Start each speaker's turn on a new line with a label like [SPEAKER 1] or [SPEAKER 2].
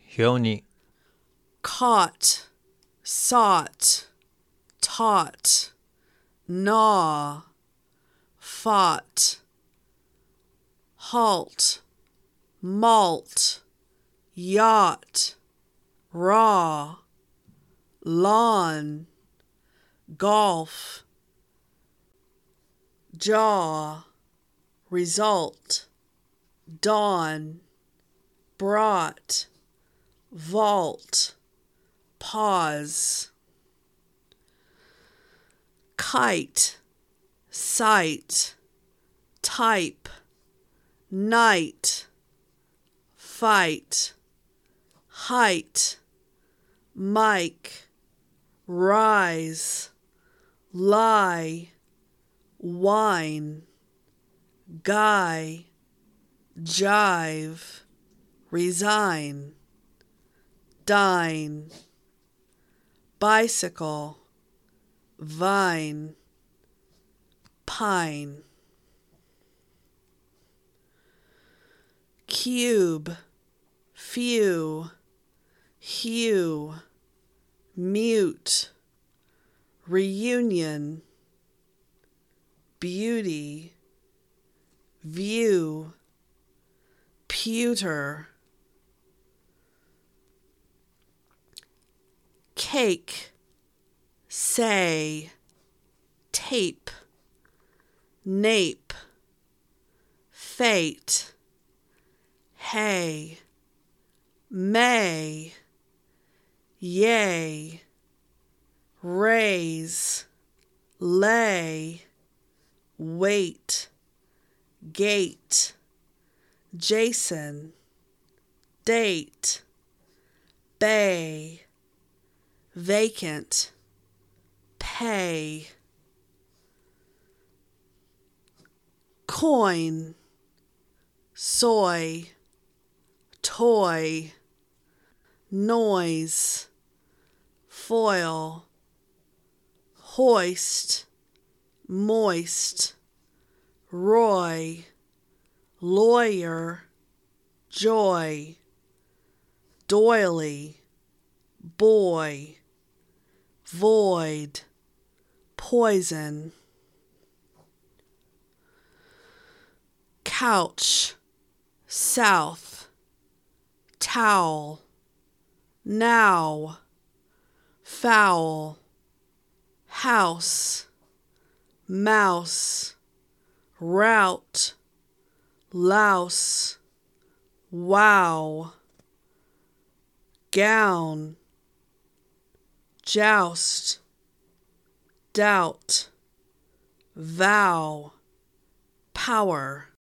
[SPEAKER 1] 表に
[SPEAKER 2] caught, sought, taught, gnaw, fought, halt, malt, yacht, raw, lawn, golf, jaw, result, dawn, brought, vault, pause, kite, sight, type, night, fight, height, mic, rise, lie, wine, guy, jive, resign, dine, bicycle, vine, pine, cube, few, hue, mute, reunion, beauty, view, pewter, cake, say, tape, nape, fate, hay, may, yay, raise, lay, wait, gate, Jason, date, bay, vacant, pay, coin, soy, toy, noise, foil, hoist, moist, Roy, lawyer, joy, doily, boy, void, poison, couch, south, towel, now, foul, house, mouse, route, louse, wow, gown, joust, doubt, vow, power.